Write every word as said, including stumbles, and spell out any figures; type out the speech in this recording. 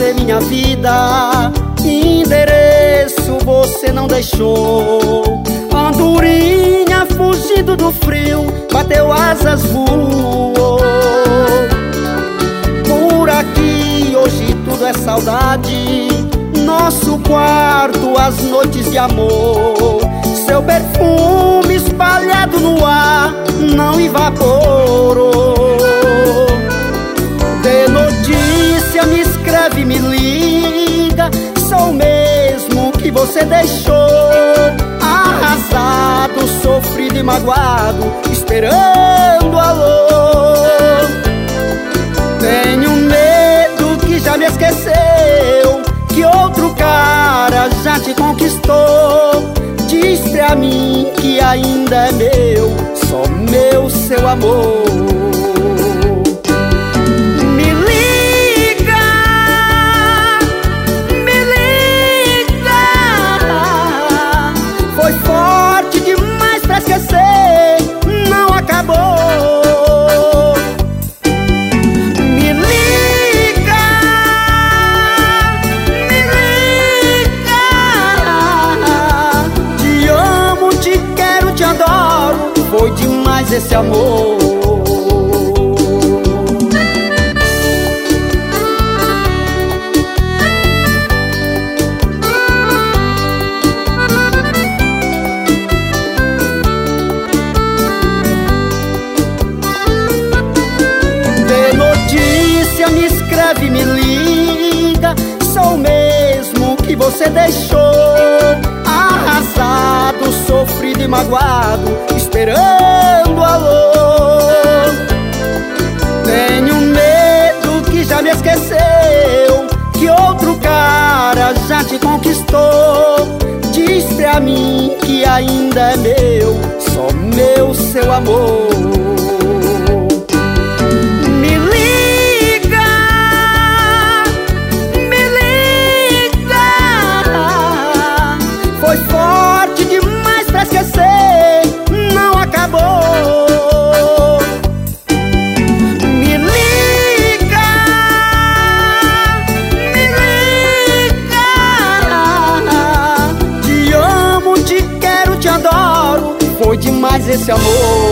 ser minha vida. Endereço você não deixou. Andorinha fugindo do frio, bateu asas, voou. Por aqui hoje tudo é saudade. Nosso quarto, as noites de amor. Seu perfume espalhado no ar não evaporou. Dê notícia, me escreve, me liga. Sou o mesmo que você deixou. Arrasado, sofrido e magoado, esperando alô. Tenho medo que já me esqueceu, que outro cara já te conquistou. Diz pra mim que ainda é meu, só meu, seu amor. Me liga, me liga. Foi forte demais pra esquecer, não acabou. Me liga, me liga. Te amo, te quero, te adoro. Foi demais esse amor. Me escreve, me liga. Sou o mesmo que você deixou. Arrasado, sofrido e magoado, esperando alô. Tenho medo que já me esqueceu, que outro cara já te conquistou. Diz pra mim que ainda é meu, só meu, seu amor. Esquecer, não acabou. Me liga, me liga. Te amo, te quero, te adoro. Foi demais esse amor.